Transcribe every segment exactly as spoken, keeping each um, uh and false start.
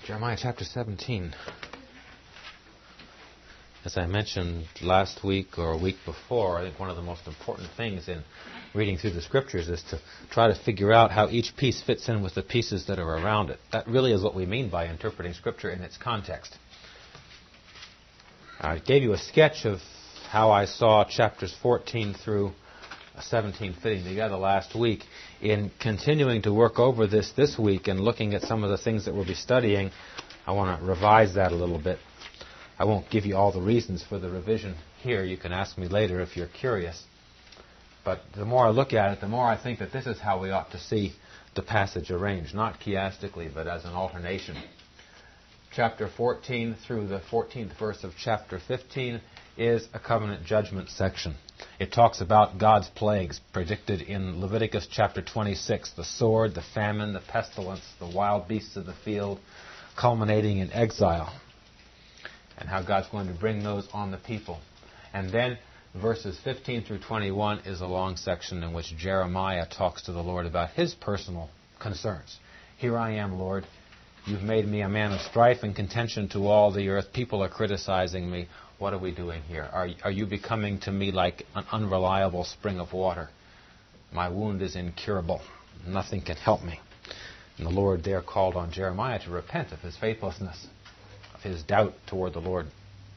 Jeremiah chapter seventeen. As I mentioned last week or a week before, I think one of the most important things in reading through the Scriptures is to try to figure out how each piece fits in with the pieces that are around it. That really is what we mean by interpreting Scripture in its context. I gave you a sketch of how I saw chapters fourteen through seventeen fitting together last week. In continuing to work over this this week and looking at some of the things that we'll be studying, I want to revise that a little bit. I won't give you all the reasons for the revision here. You can ask me later if you're curious. But the more I look at it, the more I think that this is how we ought to see the passage arranged, not chiastically, but as an alternation. Chapter fourteen through the fourteenth verse of chapter fifteen is a covenant judgment section. It talks about God's plagues predicted in Leviticus chapter twenty-six, the sword, the famine, the pestilence, the wild beasts of the field, culminating in exile, and how God's going to bring those on the people. And then verses fifteen through twenty-one is a long section in which Jeremiah talks to the Lord about his personal concerns. Here I am, Lord. You've made me a man of strife and contention to all the earth. People are criticizing me. What are we doing here? Are, are you becoming to me like an unreliable spring of water? My wound is incurable. Nothing can help me. And the Lord there called on Jeremiah to repent of his faithlessness, of his doubt toward the Lord.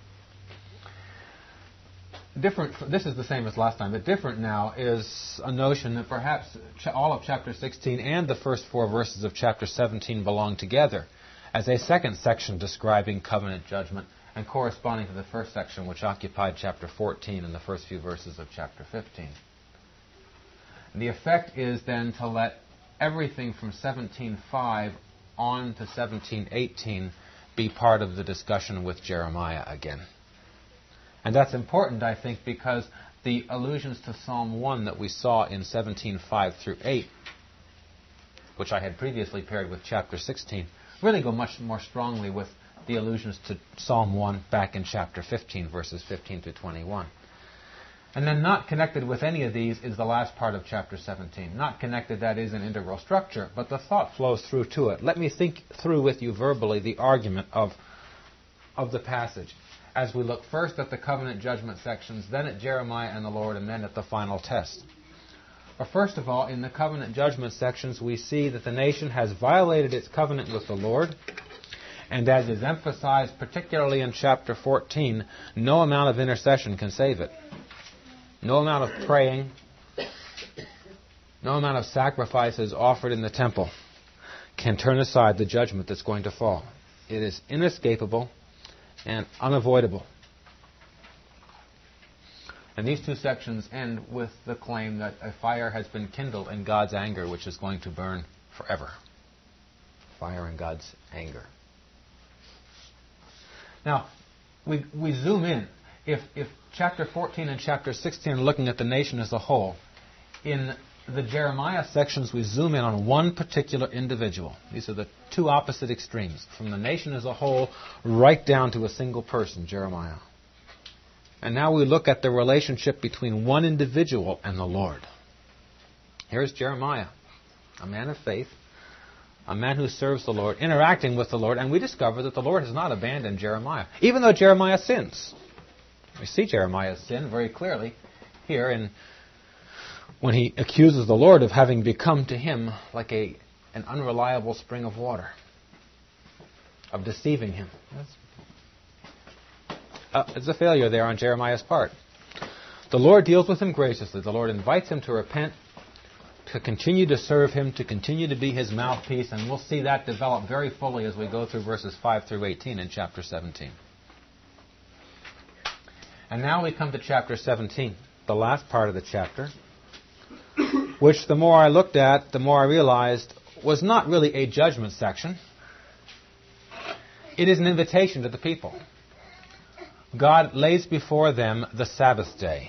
Different. This is the same as last time, but different now is a notion that perhaps all of chapter sixteen and the first four verses of chapter seventeen belong together as a second section describing covenant judgment and corresponding to the first section which occupied chapter fourteen and the first few verses of chapter fifteen. The effect is then to let everything from seventeen five on to seventeen eighteen be part of the discussion with Jeremiah again. And that's important, I think, because the allusions to Psalm one that we saw in seventeen five through eight, which I had previously paired with chapter sixteen, really go much more strongly with the allusions to Psalm one back in chapter fifteen, verses fifteen to twenty-one. And then not connected with any of these is the last part of chapter seventeen. Not connected, that is, an integral structure, but the thought flows through to it. Let me think through with you verbally the argument of, of the passage as we look first at the covenant judgment sections, then at Jeremiah and the Lord, and then at the final test. But first of all, in the covenant judgment sections, we see that the nation has violated its covenant with the Lord, and as is emphasized particularly in chapter fourteen, no amount of intercession can save it. No amount of praying, no amount of sacrifices offered in the temple can turn aside the judgment that's going to fall. It is inescapable and unavoidable. And these two sections end with the claim that a fire has been kindled in God's anger, which is going to burn forever. Fire in God's anger. Now, we we zoom in. If if chapter fourteen and chapter sixteen are looking at the nation as a whole, in the Jeremiah sections we zoom in on one particular individual. These are the two opposite extremes, from the nation as a whole right down to a single person, Jeremiah. And now we look at the relationship between one individual and the Lord. Here's Jeremiah, a man of faith, a man who serves the Lord, interacting with the Lord, and we discover that the Lord has not abandoned Jeremiah, even though Jeremiah sins. We see Jeremiah's sin very clearly here in when he accuses the Lord of having become to him like a an unreliable spring of water, of deceiving him. Uh, it's a failure there on Jeremiah's part. The Lord deals with him graciously. The Lord invites him to repent, to continue to serve him, to continue to be his mouthpiece, and we'll see that develop very fully as we go through verses five through eighteen in chapter seventeen. And now we come to chapter seventeen, the last part of the chapter, which the more I looked at, the more I realized was not really a judgment section. It is an invitation to the people. God lays before them the Sabbath day.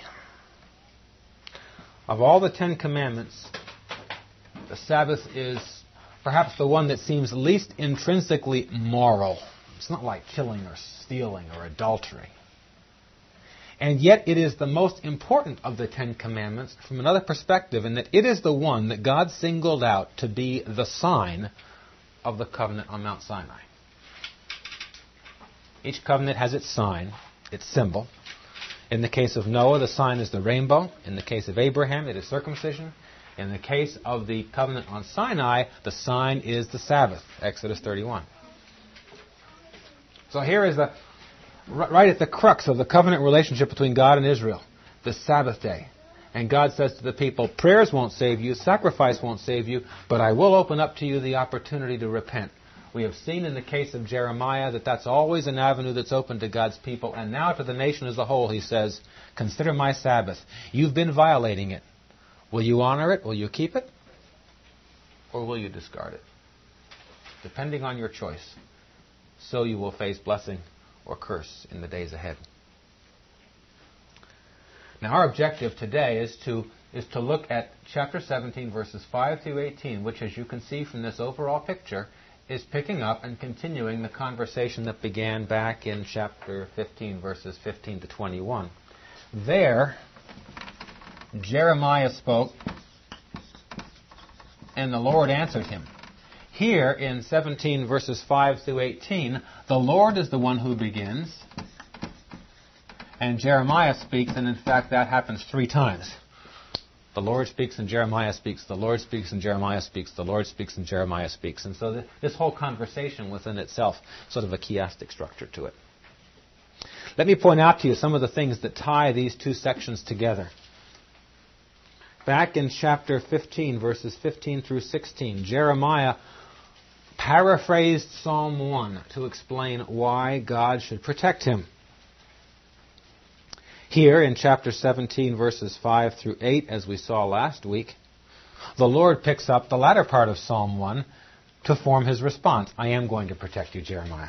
Of all the Ten Commandments, the Sabbath is perhaps the one that seems least intrinsically moral. It's not like killing or stealing or adultery. And yet it is the most important of the Ten Commandments from another perspective, in that it is the one that God singled out to be the sign of the covenant on Mount Sinai. Each covenant has its sign, its symbol. In the case of Noah, the sign is the rainbow. In the case of Abraham, it is circumcision. In the case of the covenant on Sinai, the sign is the Sabbath, Exodus thirty-one. So here is the right at the crux of the covenant relationship between God and Israel, the Sabbath day. And God says to the people, prayers won't save you, sacrifice won't save you, but I will open up to you the opportunity to repent. We have seen in the case of Jeremiah that that's always an avenue that's open to God's people. And now to the nation as a whole, he says, consider my Sabbath. You've been violating it. Will you honor it? Will you keep it? Or will you discard it? Depending on your choice, so you will face blessing or curse in the days ahead. Now our objective today is to is to look at chapter seventeen, verses five through eighteen, which, as you can see from this overall picture, is picking up and continuing the conversation that began back in chapter fifteen, verses fifteen to twenty-one. There, Jeremiah spoke, and the Lord answered him. Here, in seventeen, verses five through eighteen, the Lord is the one who begins, and Jeremiah speaks, and in fact that happens three times. The Lord speaks and Jeremiah speaks, the Lord speaks and Jeremiah speaks, the Lord speaks and Jeremiah speaks. And so th- this whole conversation within itself, sort of a chiastic structure to it. Let me point out to you some of the things that tie these two sections together. Back in chapter fifteen, verses fifteen through sixteen, Jeremiah paraphrased Psalm one to explain why God should protect him. Here in chapter seventeen, verses five through eight, as we saw last week, the Lord picks up the latter part of Psalm one to form his response. I am going to protect you, Jeremiah.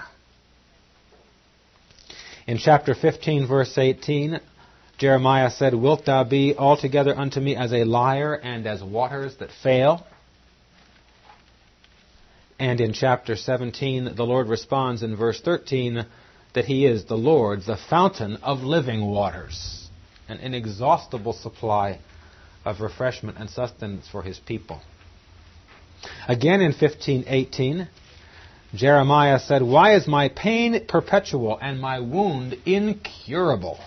In chapter fifteen, verse eighteen, Jeremiah said, wilt thou be altogether unto me as a liar and as waters that fail? And in chapter seventeen, the Lord responds in verse thirteen that he is the Lord, the fountain of living waters, an inexhaustible supply of refreshment and sustenance for his people. Again in fifteen eighteen, Jeremiah said, why is my pain perpetual and my wound incurable?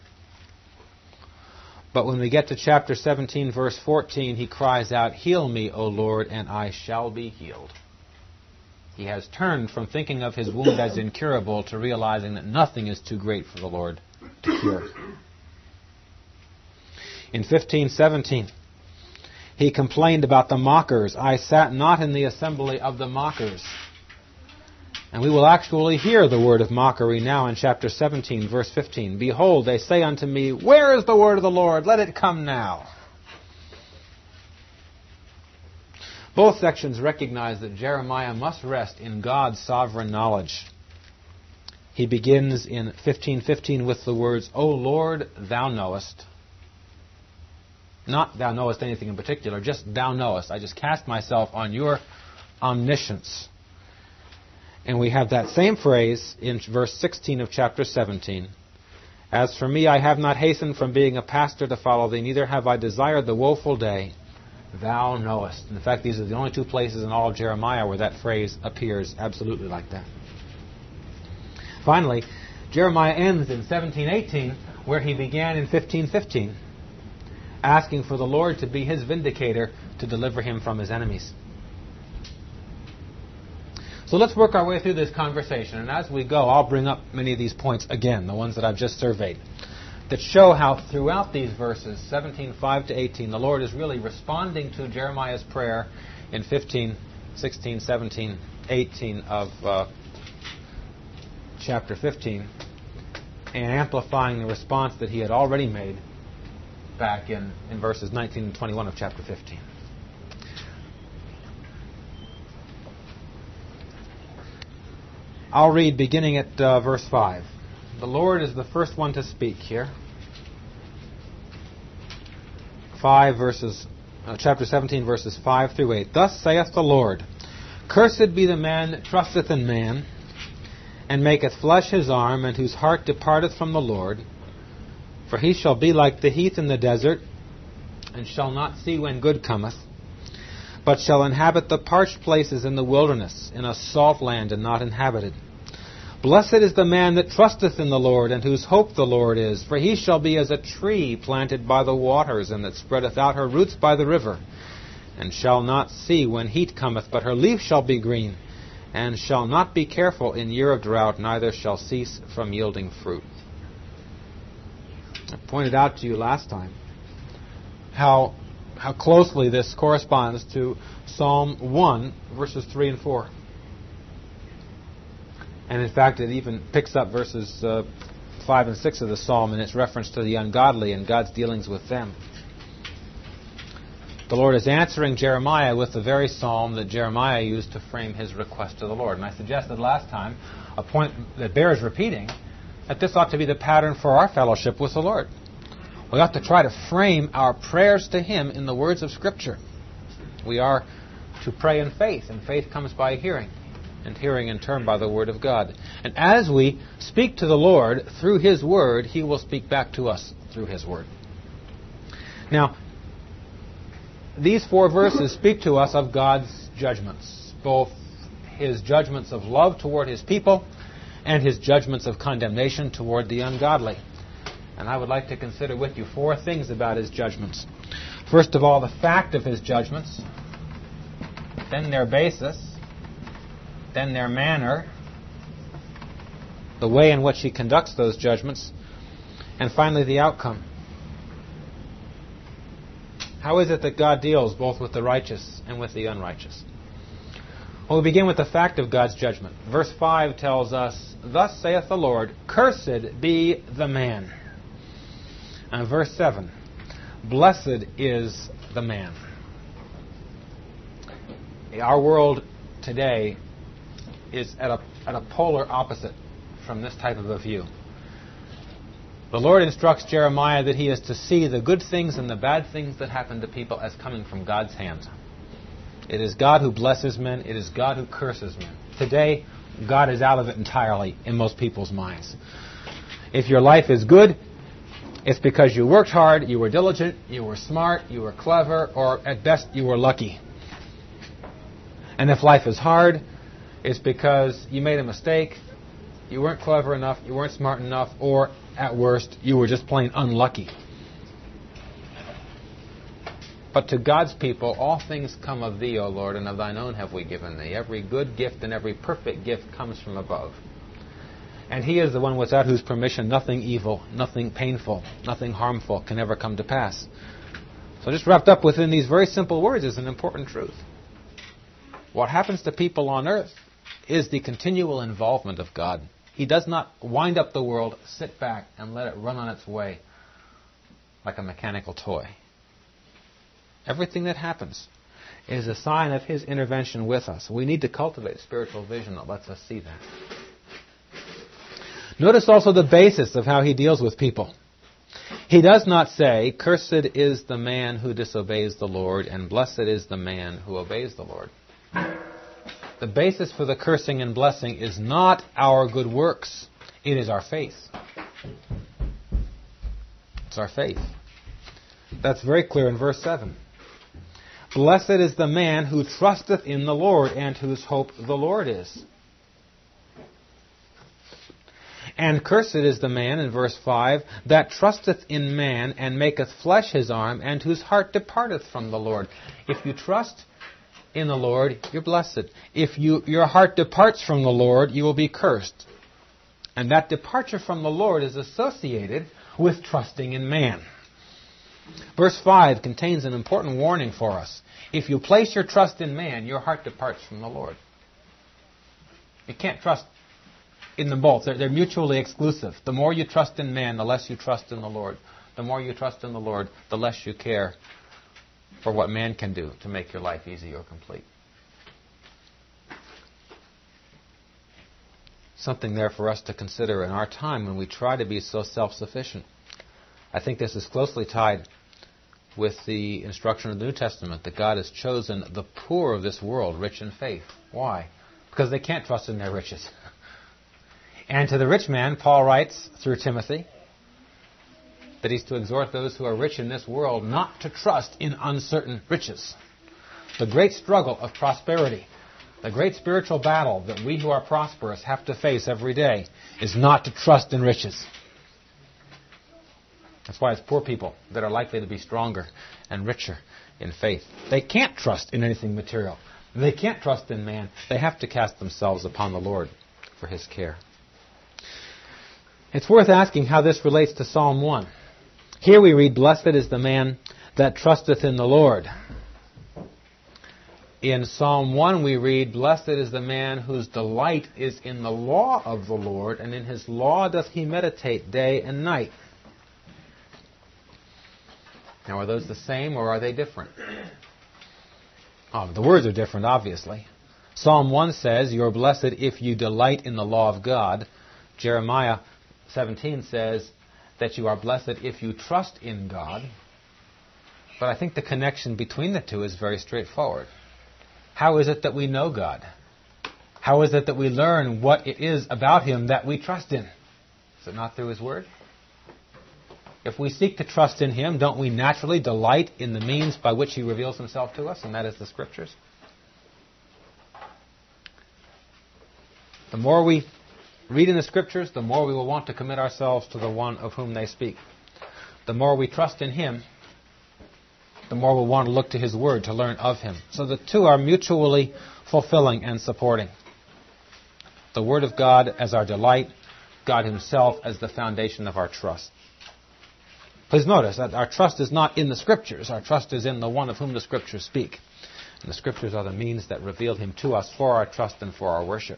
But when we get to chapter seventeen, verse fourteen, he cries out, heal me, O Lord, and I shall be healed. He has turned from thinking of his wound as incurable to realizing that nothing is too great for the Lord to cure. In fifteen seventeen, he complained about the mockers. I sat not in the assembly of the mockers. And we will actually hear the word of mockery now in chapter seventeen, verse fifteen. Behold, they say unto me, where is the word of the Lord? Let it come now. Both sections recognize that Jeremiah must rest in God's sovereign knowledge. He begins in fifteen fifteen with the words, O Lord, thou knowest. Not thou knowest anything in particular, just thou knowest. I just cast myself on your omniscience. And we have that same phrase in verse sixteen of chapter seventeen. As for me, I have not hastened from being a pastor to follow thee, neither have I desired the woeful day. Thou knowest. In fact, these are the only two places in all of Jeremiah where that phrase appears absolutely like that. Finally, Jeremiah ends in seventeen eighteen where he began in fifteen fifteen, asking for the Lord to be his vindicator to deliver him from his enemies. So let's work our way through this conversation, and as we go, I'll bring up many of these points again, the ones that I've just surveyed, that show how throughout these verses, seventeen five to eighteen, the Lord is really responding to Jeremiah's prayer in fifteen, sixteen, seventeen, eighteen of uh, chapter fifteen, and amplifying the response that he had already made back in, in verses nineteen and twenty-one of chapter fifteen. I'll read beginning at uh, verse five. The Lord is the first one to speak here. Five verses, uh, chapter seventeen, verses five through eight. Thus saith the Lord, cursed be the man that trusteth in man, and maketh flesh his arm, and whose heart departeth from the Lord. For he shall be like the heath in the desert, and shall not see when good cometh, but shall inhabit the parched places in the wilderness, in a salt land and not inhabited. Blessed is the man that trusteth in the Lord, and whose hope the Lord is. For he shall be as a tree planted by the waters, and that spreadeth out her roots by the river, and shall not see when heat cometh, but her leaf shall be green, and shall not be careful in year of drought, neither shall cease from yielding fruit. I pointed out to you last time how, how closely this corresponds to Psalm one, verses three and four. And in fact, it even picks up verses uh, five and six of the psalm in its reference to the ungodly and God's dealings with them. The Lord is answering Jeremiah with the very psalm that Jeremiah used to frame his request to the Lord. And I suggested last time, a point that bears repeating, that this ought to be the pattern for our fellowship with the Lord. We ought to try to frame our prayers to Him in the words of Scripture. We are to pray in faith, and faith comes by hearing, and hearing in turn by the Word of God. And as we speak to the Lord through His Word, He will speak back to us through His Word. Now, these four verses speak to us of God's judgments, both His judgments of love toward His people and His judgments of condemnation toward the ungodly. And I would like to consider with you four things about His judgments. First of all, the fact of His judgments, then their basis, then their manner, the way in which He conducts those judgments, and finally the outcome. How is it that God deals both with the righteous and with the unrighteous? Well, we begin with the fact of God's judgment. Verse five tells us, "Thus saith the Lord, cursed be the man." And verse seven, "Blessed is the man." Our world today is at a, at a polar opposite from this type of a view. The Lord instructs Jeremiah that he is to see the good things and the bad things that happen to people as coming from God's hand. It is God who blesses men. It is God who curses men. Today, God is out of it entirely in most people's minds. If your life is good, it's because you worked hard, you were diligent, you were smart, you were clever, or at best you were lucky. And if life is hard, it's because you made a mistake, you weren't clever enough, you weren't smart enough, or at worst, you were just plain unlucky. But to God's people, all things come of Thee, O Lord, and of Thine own have we given Thee. Every good gift and every perfect gift comes from above. And He is the one without whose permission nothing evil, nothing painful, nothing harmful can ever come to pass. So just wrapped up within these very simple words is an important truth. What happens to people on earth is the continual involvement of God. He does not wind up the world, sit back, and let it run on its way like a mechanical toy. Everything that happens is a sign of His intervention with us. We need to cultivate spiritual vision that lets us see that. Notice also the basis of how He deals with people. He does not say, "Cursed is the man who disobeys the Lord, and blessed is the man who obeys the Lord." The basis for the cursing and blessing is not our good works. It is our faith. It's our faith. That's very clear in verse seven. "Blessed is the man who trusteth in the Lord, and whose hope the Lord is." And cursed is the man, in verse five, "that trusteth in man, and maketh flesh his arm, and whose heart departeth from the Lord." If you trust in the Lord, you're blessed. If you, your heart departs from the Lord, you will be cursed. And that departure from the Lord is associated with trusting in man. Verse five contains an important warning for us. If you place your trust in man, your heart departs from the Lord. You can't trust in them both. They're, they're mutually exclusive. The more you trust in man, the less you trust in the Lord. The more you trust in the Lord, the less you care for what man can do to make your life easy or complete. Something there for us to consider in our time when we try to be so self-sufficient. I think this is closely tied with the instruction of the New Testament that God has chosen the poor of this world rich in faith. Why? Because they can't trust in their riches. And to the rich man, Paul writes through Timothy that he's to exhort those who are rich in this world not to trust in uncertain riches. The great struggle of prosperity The great spiritual battle that we who are prosperous have to face every day is not to trust in riches. That's why it's poor people that are likely to be stronger and richer in faith. They can't trust in anything material. They can't trust in man. They have to cast themselves upon the Lord for His care. It's worth asking how this relates to Psalm one. Here we read, "Blessed is the man that trusteth in the Lord." In Psalm one we read, "Blessed is the man whose delight is in the law of the Lord, and in His law doth he meditate day and night." Now, are those the same or are they different? Oh, the words are different, obviously. Psalm one says, "You're blessed if you delight in the law of God." Jeremiah seventeen says that you are blessed if you trust in God. But I think the connection between the two is very straightforward. How is it that we know God? How is it that we learn what it is about Him that we trust in? Is it not through His Word? If we seek to trust in Him, don't we naturally delight in the means by which He reveals Himself to us, and that is the Scriptures? The more we read in the Scriptures, the more we will want to commit ourselves to the one of whom they speak. The more we trust in Him, the more we'll want to look to His Word to learn of Him. So the two are mutually fulfilling and supporting. The Word of God as our delight, God Himself as the foundation of our trust. Please notice that our trust is not in the Scriptures. Our trust is in the one of whom the Scriptures speak. And the Scriptures are the means that reveal Him to us for our trust and for our worship.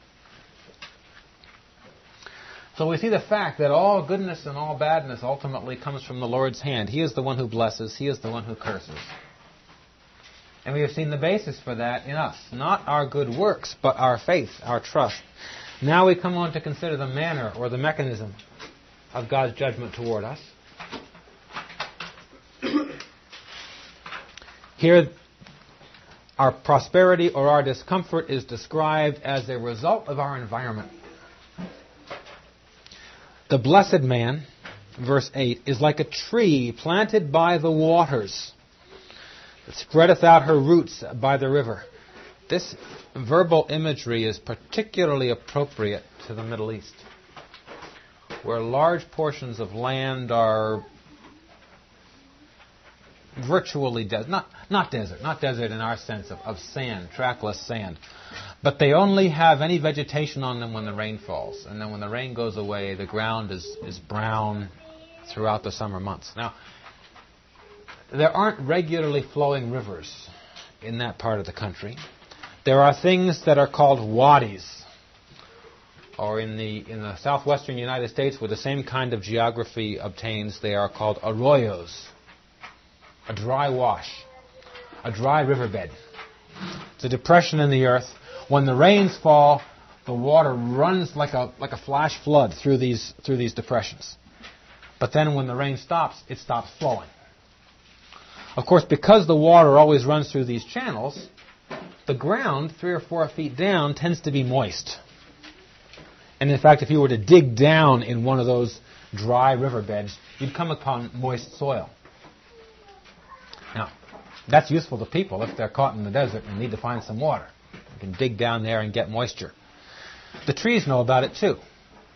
So we see the fact that all goodness and all badness ultimately comes from the Lord's hand. He is the one who blesses. He is the one who curses. And we have seen the basis for that in us. Not our good works, but our faith, our trust. Now we come on to consider the manner or the mechanism of God's judgment toward us. Here, our prosperity or our discomfort is described as a result of our environment. The blessed man, verse eight, is like a tree planted by the waters, that spreadeth out her roots by the river. This verbal imagery is particularly appropriate to the Middle East, where large portions of land are virtually desert. Not, not desert, not desert in our sense of, of sand, trackless sand. But they only have any vegetation on them when the rain falls. And then when the rain goes away, the ground is, is brown throughout the summer months. Now, there aren't regularly flowing rivers in that part of the country. There are things that are called wadis. Or in the in the southwestern United States, where the same kind of geography obtains, they are called arroyos. A dry wash. A dry riverbed. It's a depression in the earth. When the rains fall, the water runs like a like a flash flood through these through these depressions. But then when the rain stops, it stops flowing. Of course, because the water always runs through these channels, the ground, three or four feet down, tends to be moist. And in fact, if you were to dig down in one of those dry riverbeds, you'd come upon moist soil. Now, that's useful to people if they're caught in the desert and need to find some water. You can dig down there and get moisture. The trees know about it too.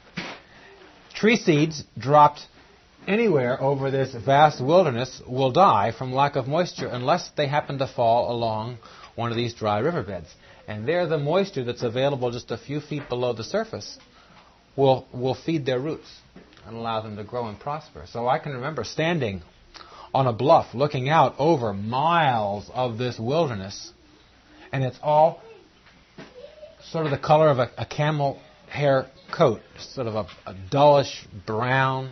Tree seeds dropped anywhere over this vast wilderness will die from lack of moisture unless they happen to fall along one of these dry riverbeds. And there the moisture that's available just a few feet below the surface will, will feed their roots and allow them to grow and prosper. So I can remember standing on a bluff looking out over miles of this wilderness, and it's all sort of the color of a, a camel hair coat, sort of a, a dullish brown,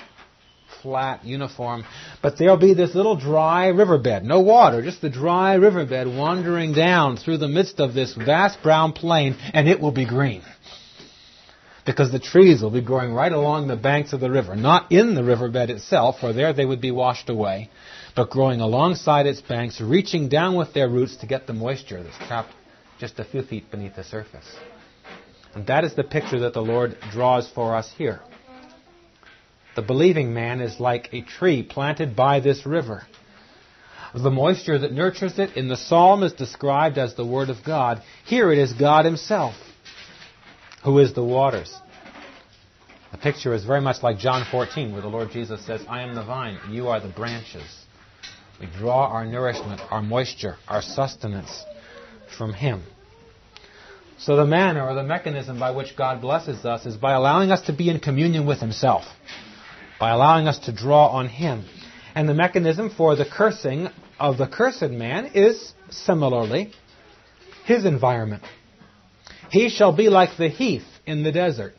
flat uniform. But there'll be this little dry riverbed, no water, just the dry riverbed wandering down through the midst of this vast brown plain, and it will be green. Because the trees will be growing right along the banks of the river, not in the riverbed itself, for there they would be washed away, but growing alongside its banks, reaching down with their roots to get the moisture that's trapped just a few feet beneath the surface. And that is the picture that the Lord draws for us here. The believing man is like a tree planted by this river. The moisture that nurtures it in the psalm is described as the Word of God. Here it is God Himself who is the waters. The picture is very much like John fourteen, where the Lord Jesus says, I am the vine, you are the branches. We draw our nourishment, our moisture, our sustenance from Him. So the manner or the mechanism by which God blesses us is by allowing us to be in communion with Himself, by allowing us to draw on Him. And the mechanism for the cursing of the cursed man is, similarly, his environment. He shall be like the heath in the desert.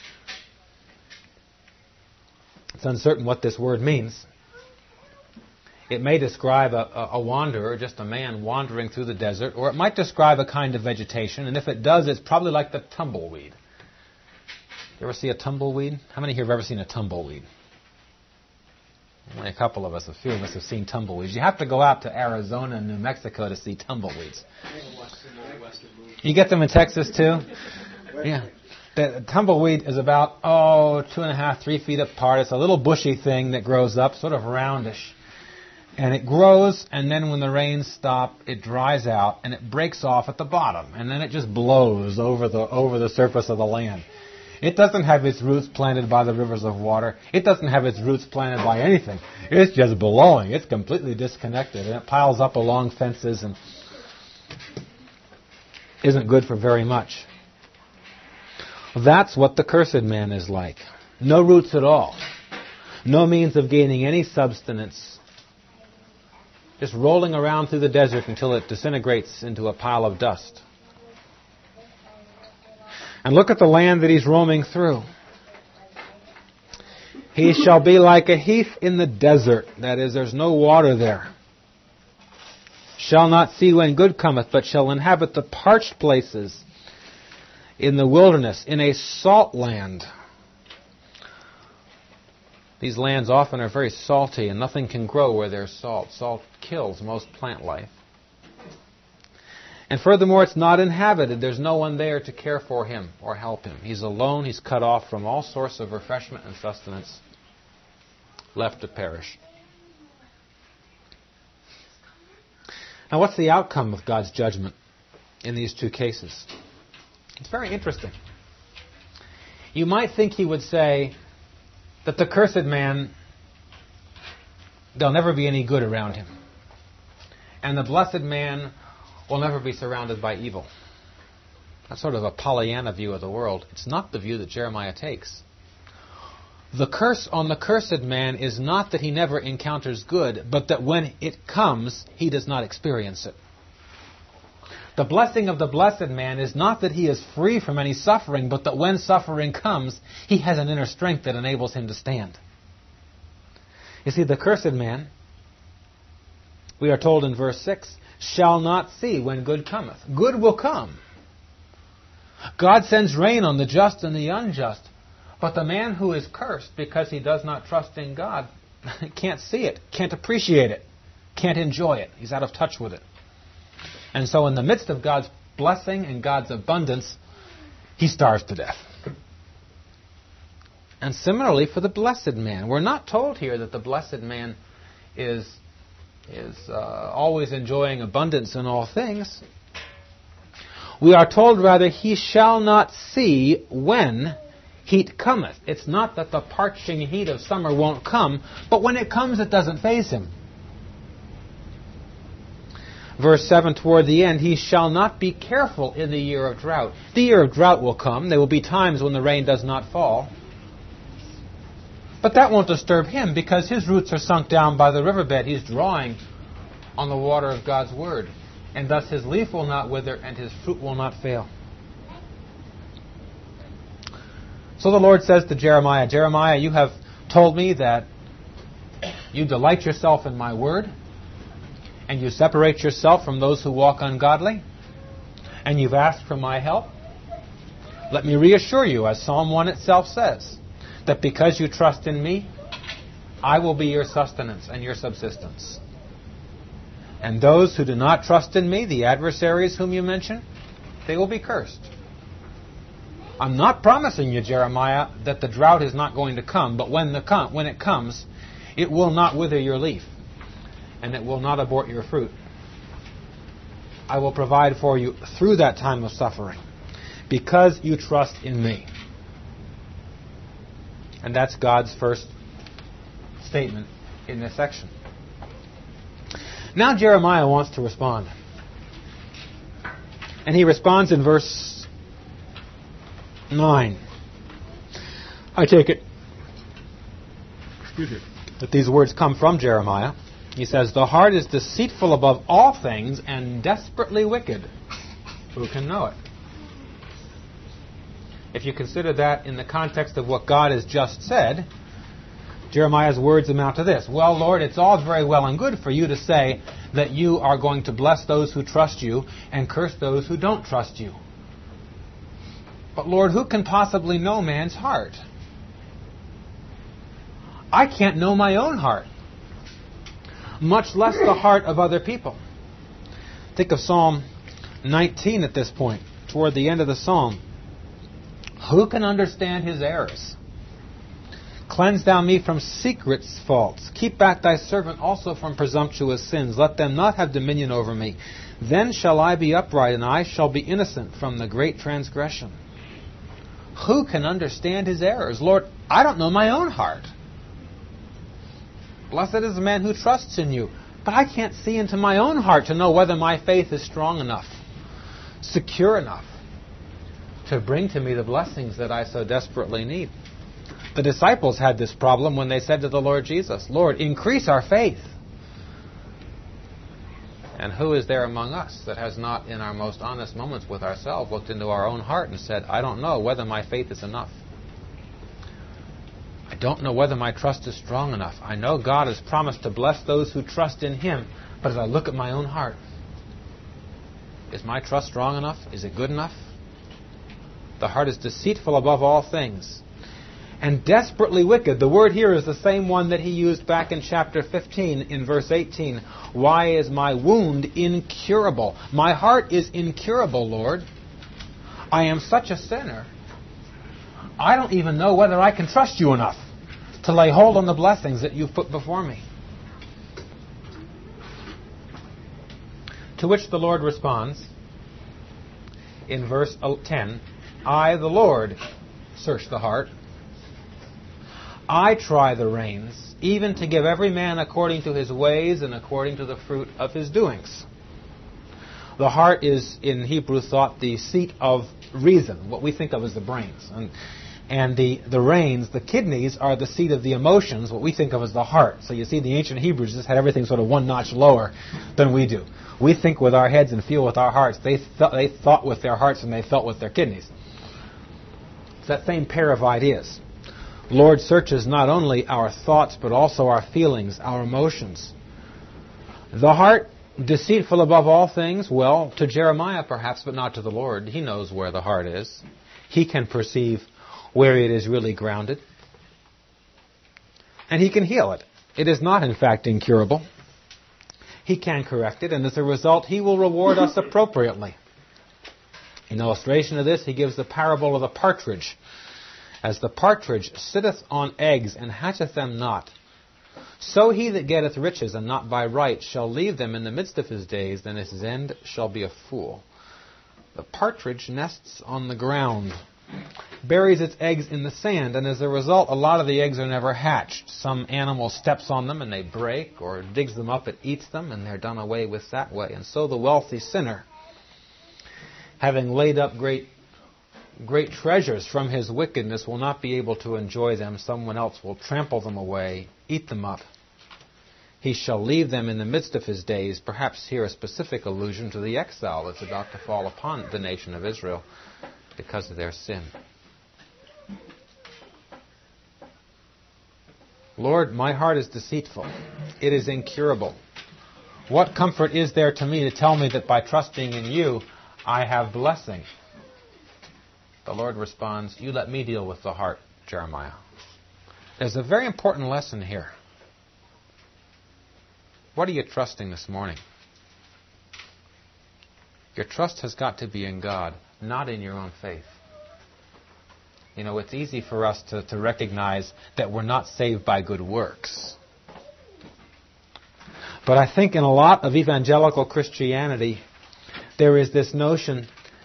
It's uncertain what this word means. It may describe a, a wanderer, just a man wandering through the desert, or it might describe a kind of vegetation, and if it does, it's probably like the tumbleweed. You ever see a tumbleweed? How many here have ever seen a tumbleweed? Only a couple of us, a few of us have seen tumbleweeds. You have to go out to Arizona and New Mexico to see tumbleweeds. You get them in Texas too? Yeah. The tumbleweed is about, oh, two and a half, three feet apart. It's a little bushy thing that grows up, sort of roundish. And it grows, and then when the rains stop, it dries out, and it breaks off at the bottom. And then it just blows over the over the surface of the land. It doesn't have its roots planted by the rivers of water. It doesn't have its roots planted by anything. It's just blowing. It's completely disconnected. And it piles up along fences and isn't good for very much. That's what the cursed man is like. No roots at all. No means of gaining any substance. Just rolling around through the desert until it disintegrates into a pile of dust. And look at the land that he's roaming through. He shall be like a heath in the desert. That is, there's no water there. Shall not see when good cometh, but shall inhabit the parched places in the wilderness, in a salt land. These lands often are very salty, and nothing can grow where there's salt. Salt kills most plant life. And furthermore, it's not inhabited. There's no one there to care for him or help him. He's alone. He's cut off from all source of refreshment and sustenance, left to perish. Now, what's the outcome of God's judgment in these two cases? It's very interesting. You might think He would say that the cursed man, there'll never be any good around him. And the blessed man will never be surrounded by evil. That's sort of a Pollyanna view of the world. It's not the view that Jeremiah takes. The curse on the cursed man is not that he never encounters good, but that when it comes, he does not experience it. The blessing of the blessed man is not that he is free from any suffering, but that when suffering comes, he has an inner strength that enables him to stand. You see, the cursed man, we are told in verse six, shall not see when good cometh. Good will come. God sends rain on the just and the unjust. But the man who is cursed because he does not trust in God can't see it, can't appreciate it, can't enjoy it. He's out of touch with it. And so in the midst of God's blessing and God's abundance, he starves to death. And similarly for the blessed man. We're not told here that the blessed man is, is uh, always enjoying abundance in all things. We are told rather, he shall not see when heat cometh. It's not that the parching heat of summer won't come, but when it comes it doesn't faze him. Verse seven, toward the end, he shall not be careful in the year of drought. The year of drought will come. There will be times when the rain does not fall. But that won't disturb him because his roots are sunk down by the riverbed. He's drawing on the water of God's Word. And thus his leaf will not wither and his fruit will not fail. So the Lord says to Jeremiah, Jeremiah, you have told me that you delight yourself in my word, and you separate yourself from those who walk ungodly, and you've asked for my help. Let me reassure you, as Psalm one itself says, that because you trust in me, I will be your sustenance and your subsistence. And those who do not trust in me, the adversaries whom you mention, they will be cursed. I'm not promising you, Jeremiah, that the drought is not going to come, but when the com- when it comes, it will not wither your leaf. and it will not abort your fruit. I will provide for you through that time of suffering because you trust in me. And that's God's first statement in this section. Now Jeremiah wants to respond. And he responds in verse nine. I take it excuse me, that these words come from Jeremiah. He says, the heart is deceitful above all things and desperately wicked. Who can know it? If you consider that in the context of what God has just said, Jeremiah's words amount to this. Well, Lord, it's all very well and good for you to say that you are going to bless those who trust you and curse those who don't trust you. But Lord, who can possibly know man's heart? I can't know my own heart, much less the heart of other people. Think of Psalm nineteen at this point, toward the end of the psalm. Who can understand his errors? Cleanse thou me from secret faults. Keep back thy servant also from presumptuous sins. Let them not have dominion over me. Then shall I be upright, and I shall be innocent from the great transgression. Who can understand his errors? Lord, I don't know my own heart. Blessed is the man who trusts in you. But I can't see into my own heart to know whether my faith is strong enough, secure enough, to bring to me the blessings that I so desperately need. The disciples had this problem when they said to the Lord Jesus, Lord, increase our faith. And who is there among us that has not, in our most honest moments with ourselves, looked into our own heart and said, I don't know whether my faith is enough. I don't know whether my trust is strong enough. I know God has promised to bless those who trust in Him, but as I look at my own heart, is my trust strong enough? Is it good enough? The heart is deceitful above all things and desperately wicked. The word here is the same one that he used back in chapter fifteen in verse eighteen. Why is my wound incurable? My heart is incurable, Lord. I am such a sinner. I don't even know whether I can trust you enough to lay hold on the blessings that you've put before me. To which the Lord responds in verse ten, I, the Lord, search the heart. I try the reins, even to give every man according to his ways and according to the fruit of his doings. The heart is, in Hebrew thought, the seat of reason, what we think of as the brains. And, and the, the reins, the kidneys, are the seat of the emotions, what we think of as the heart. So you see, the ancient Hebrews just had everything sort of one notch lower than we do. We think with our heads and feel with our hearts. They, th- they thought with their hearts and they felt with their kidneys. It's that same pair of ideas. Lord searches not only our thoughts, but also our feelings, our emotions. The heart, deceitful above all things, well, to Jeremiah perhaps, but not to the Lord. He knows where the heart is. He can perceive where it is really grounded. And He can heal it. It is not, in fact, incurable. He can correct it, and as a result, He will reward us appropriately. In illustration of this, He gives the parable of the partridge. As the partridge sitteth on eggs and hatcheth them not, so he that getteth riches and not by right shall leave them in the midst of his days, then his end shall be a fool. The partridge nests on the ground, buries its eggs in the sand, and as a result, a lot of the eggs are never hatched. Some animal steps on them and they break, or digs them up and eats them, and they're done away with that way. And so the wealthy sinner, having laid up great great treasures from his wickedness, will not be able to enjoy them. Someone else will trample them away, eat them up. He shall leave them in the midst of his days. Perhaps here a specific allusion to the exile that's about to fall upon the nation of Israel because of their sin. Lord, my heart is deceitful. It is incurable. What comfort is there to me to tell me that by trusting in you, I have blessing? The Lord responds, you let me deal with the heart, Jeremiah. There's a very important lesson here. What are you trusting this morning? Your trust has got to be in God, not in your own faith. You know, it's easy for us to, to recognize that we're not saved by good works. But I think in a lot of evangelical Christianity, there is this notion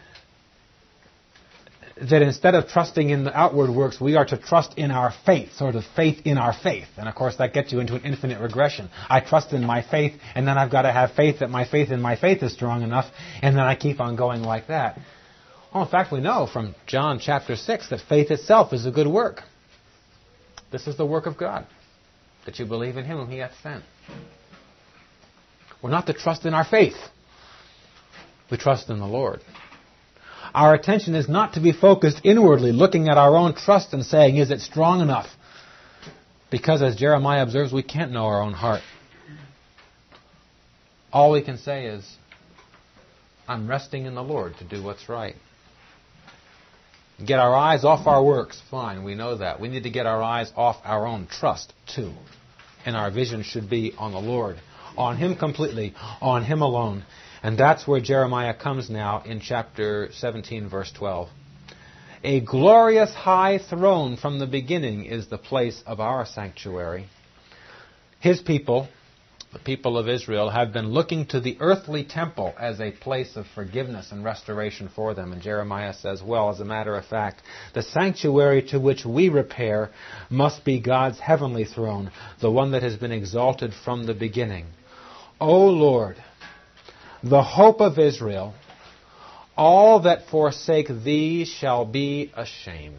that instead of trusting in the outward works, we are to trust in our faith, sort of faith in our faith. And of course that gets you into an infinite regression. I trust in my faith, and then I've got to have faith that my faith in my faith is strong enough, and then I keep on going like that. Well, in fact, we know from John chapter six that faith itself is a good work. This is the work of God, that you believe in Him whom He hath sent. We're not to trust in our faith. We trust in the Lord. Our attention is not to be focused inwardly, looking at our own trust and saying, is it strong enough? Because as Jeremiah observes, we can't know our own heart. All we can say is, I'm resting in the Lord to do what's right. Get our eyes off our works, fine, we know that. We need to get our eyes off our own trust, too. And our vision should be on the Lord, on Him completely, on Him alone. And that's where Jeremiah comes now in chapter seventeen, verse twelve. A glorious high throne from the beginning is the place of our sanctuary. His people, the people of Israel, have been looking to the earthly temple as a place of forgiveness and restoration for them. And Jeremiah says, well, as a matter of fact, the sanctuary to which we repair must be God's heavenly throne, the one that has been exalted from the beginning. O Lord, the hope of Israel, all that forsake Thee shall be ashamed.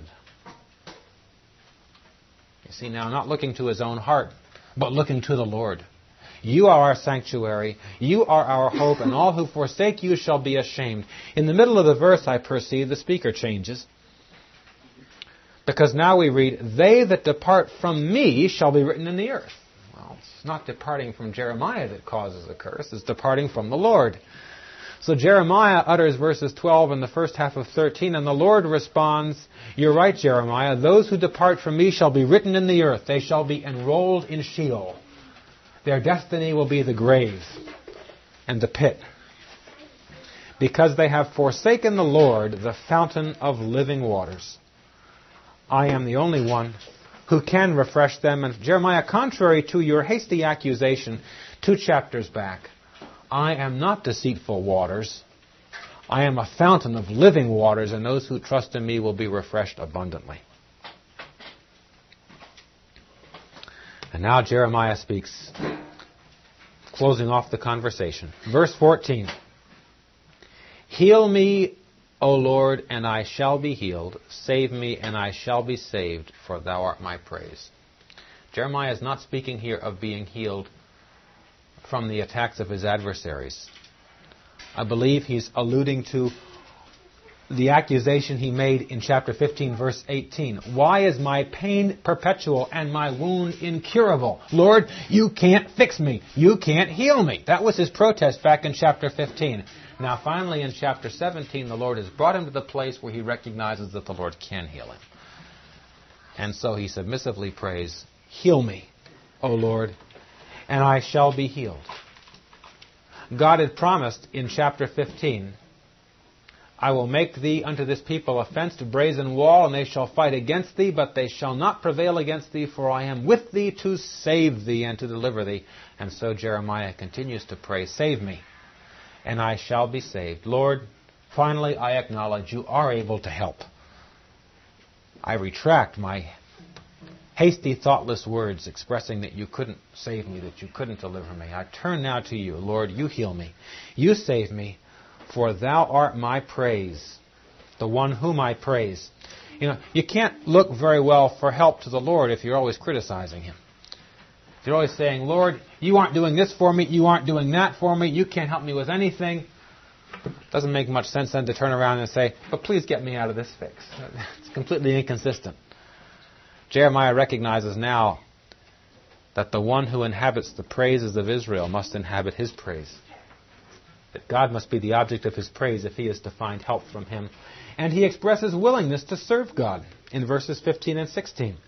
You see, now, not looking to his own heart, but looking to the Lord. You are our sanctuary, you are our hope, and all who forsake You shall be ashamed. In the middle of the verse, I perceive, the speaker changes. Because now we read, they that depart from Me shall be written in the earth. Well, it's not departing from Jeremiah that causes a curse, it's departing from the Lord. So Jeremiah utters verses twelve and the first half of thirteen, and the Lord responds, you're right, Jeremiah, those who depart from Me shall be written in the earth. They shall be enrolled in Sheol. Their destiny will be the grave and the pit, because they have forsaken the Lord, the fountain of living waters. I am the only one who can refresh them. And Jeremiah, contrary to your hasty accusation two chapters back, I am not deceitful waters. I am a fountain of living waters, and those who trust in Me will be refreshed abundantly. And now Jeremiah speaks, closing off the conversation. Verse fourteen. Heal me, O Lord, and I shall be healed. Save me, and I shall be saved, for Thou art my praise. Jeremiah is not speaking here of being healed from the attacks of his adversaries. I believe he's alluding to the accusation he made in chapter fifteen, verse eighteen. Why is my pain perpetual and my wound incurable? Lord, You can't fix me. You can't heal me. That was his protest back in chapter fifteen. Now finally in chapter seventeen, the Lord has brought him to the place where he recognizes that the Lord can heal him. And so he submissively prays, heal me, O Lord, and I shall be healed. God had promised in chapter fifteen, I will make thee unto this people a fenced brazen wall, and they shall fight against thee, but they shall not prevail against thee, for I am with thee to save thee and to deliver thee. And so Jeremiah continues to pray, save me, and I shall be saved. Lord, finally I acknowledge You are able to help. I retract my hasty, thoughtless words expressing that You couldn't save me, that You couldn't deliver me. I turn now to You. Lord, You heal me. You save me. For Thou art my praise, the one whom I praise. You know, you can't look very well for help to the Lord if you're always criticizing Him. If you're always saying, Lord, You aren't doing this for me, You aren't doing that for me, You can't help me with anything. It doesn't make much sense then to turn around and say, but please get me out of this fix. It's completely inconsistent. Jeremiah recognizes now that the one who inhabits the praises of Israel must inhabit his praise. That God must be the object of his praise if he is to find help from Him. And he expresses willingness to serve God in verses fifteen and sixteen.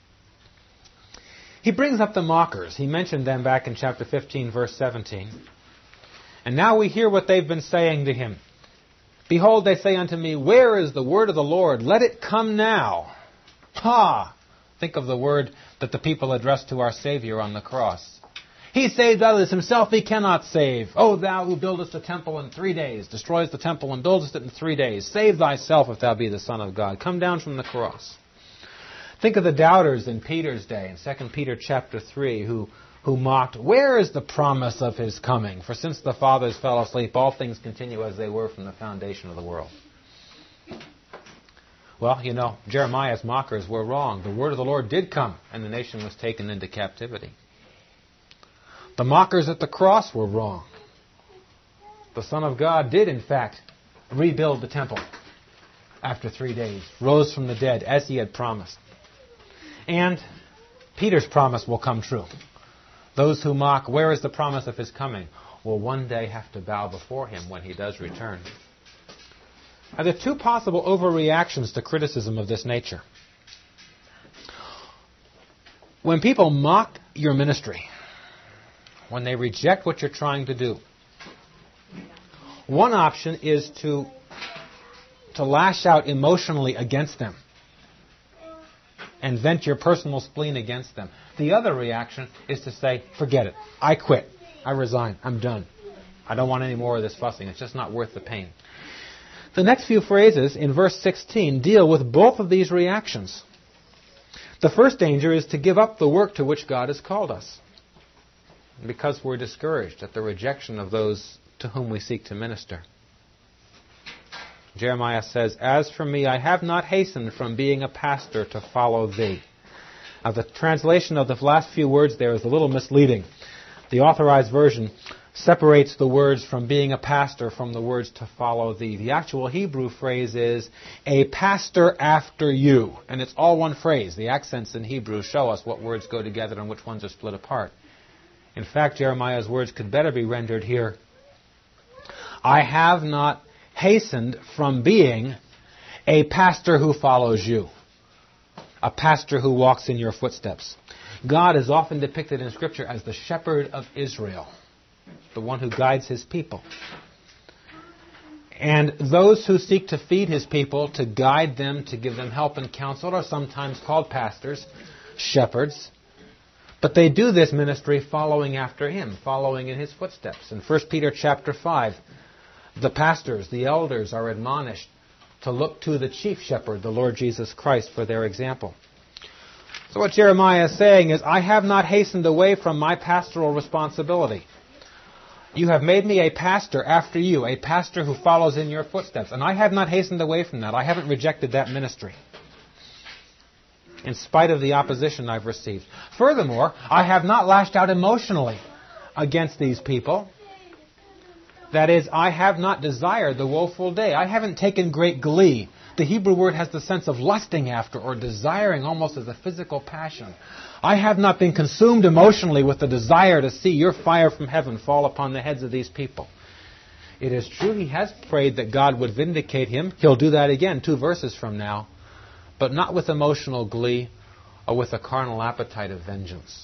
He brings up the mockers. He mentioned them back in chapter fifteen, verse seventeen. And now we hear what they've been saying to him. Behold, they say unto me, where is the word of the Lord? Let it come now. Ha! Think of the word that the people addressed to our Savior on the cross. He saved others, himself he cannot save. O thou who buildest a temple in three days, destroys the temple and buildest it in three days, save thyself if thou be the Son of God. Come down from the cross. Think of the doubters in Peter's day, in Second Peter chapter three, who, who mocked, where is the promise of his coming? For since the fathers fell asleep, all things continue as they were from the foundation of the world. Well, you know, Jeremiah's mockers were wrong. The word of the Lord did come, and the nation was taken into captivity. The mockers at the cross were wrong. The Son of God did, in fact, rebuild the temple after three days, rose from the dead, as he had promised. And Peter's promise will come true. Those who mock, where is the promise of his coming, will one day have to bow before him when he does return. Now, there are two possible overreactions to criticism of this nature. When people mock your ministry, when they reject what you're trying to do, one option is to, to lash out emotionally against them and vent your personal spleen against them. The other reaction is to say, forget it. I quit. I resign. I'm done. I don't want any more of this fussing. It's just not worth the pain. The next few phrases in verse sixteen deal with both of these reactions. The first danger is to give up the work to which God has called us, because we're discouraged at the rejection of those to whom we seek to minister. Jeremiah says, as for me, I have not hastened from being a pastor to follow thee. Now, the translation of the last few words there is a little misleading. The Authorized Version separates the words from being a pastor from the words to follow thee. The actual Hebrew phrase is, a pastor after you. And it's all one phrase. The accents in Hebrew show us what words go together and which ones are split apart. In fact, Jeremiah's words could better be rendered here, I have not hastened from being a pastor who follows you, a pastor who walks in your footsteps. God is often depicted in Scripture as the shepherd of Israel, the one who guides his people. And those who seek to feed his people, to guide them, to give them help and counsel, are sometimes called pastors, shepherds. But they do this ministry following after him, following in his footsteps. In First Peter chapter five, the pastors, the elders, are admonished to look to the chief shepherd, the Lord Jesus Christ, for their example. So what Jeremiah is saying is, I have not hastened away from my pastoral responsibility. You have made me a pastor after you, a pastor who follows in your footsteps. And I have not hastened away from that. I haven't rejected that ministry, in spite of the opposition I've received. Furthermore, I have not lashed out emotionally against these people. That is, I have not desired the woeful day. I haven't taken great glee. The Hebrew word has the sense of lusting after or desiring almost as a physical passion. I have not been consumed emotionally with the desire to see your fire from heaven fall upon the heads of these people. It is true he has prayed that God would vindicate him. He'll do that again two verses from now, but not with emotional glee or with a carnal appetite of vengeance.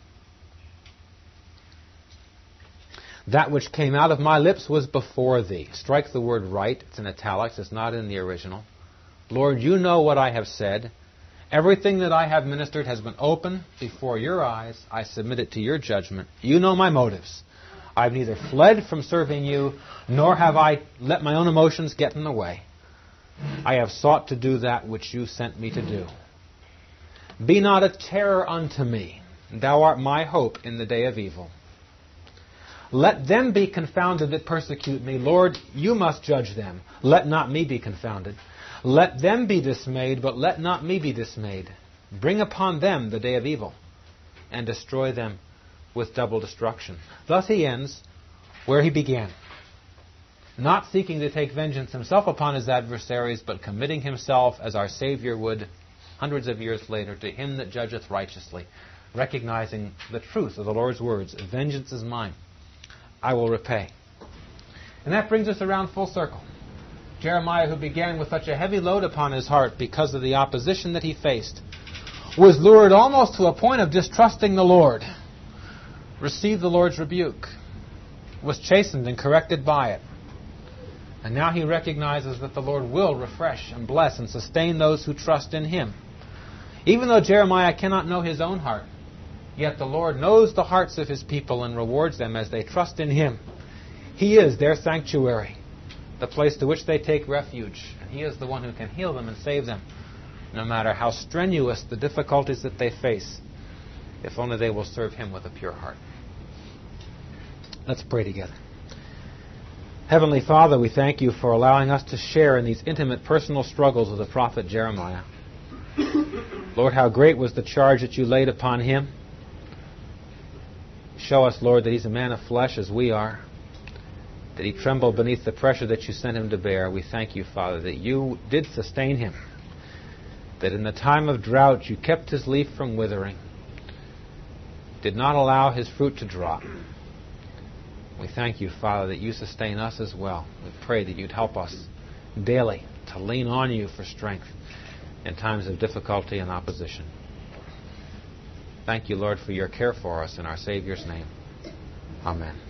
That which came out of my lips was before thee. Strike the word right. It's in italics. It's not in the original. Lord, you know what I have said. Everything that I have ministered has been open before your eyes. I submit it to your judgment. You know my motives. I've neither fled from serving you, nor have I let my own emotions get in the way. I have sought to do that which you sent me to do. Be not a terror unto me. Thou art my hope in the day of evil. Let them be confounded that persecute me. Lord, you must judge them. Let not me be confounded. Let them be dismayed, but let not me be dismayed. Bring upon them the day of evil, and destroy them with double destruction. Thus he ends where he began, not seeking to take vengeance himself upon his adversaries, but committing himself, as our Savior would hundreds of years later, to him that judgeth righteously, recognizing the truth of the Lord's words, vengeance is mine, I will repay. And that brings us around full circle. Jeremiah, who began with such a heavy load upon his heart because of the opposition that he faced, was lured almost to a point of distrusting the Lord, received the Lord's rebuke, was chastened and corrected by it. And now he recognizes that the Lord will refresh and bless and sustain those who trust in him. Even though Jeremiah cannot know his own heart, Yet the Lord knows the hearts of His people and rewards them as they trust in Him. He is their sanctuary, the place to which they take refuge. And He is the one who can heal them and save them, no matter how strenuous the difficulties that they face, if only they will serve Him with a pure heart. Let's pray together. Heavenly Father, we thank You for allowing us to share in these intimate personal struggles of the prophet Jeremiah. Lord, how great was the charge that You laid upon him. Show us, Lord, that he's a man of flesh as we are, that he trembled beneath the pressure that You sent him to bear. We thank You, Father, that You did sustain him, that in the time of drought You kept his leaf from withering, did not allow his fruit to drop. We thank You, Father, that You sustain us as well. We pray that You'd help us daily to lean on You for strength in times of difficulty and opposition. Thank You, Lord, for Your care for us in our Savior's name. Amen.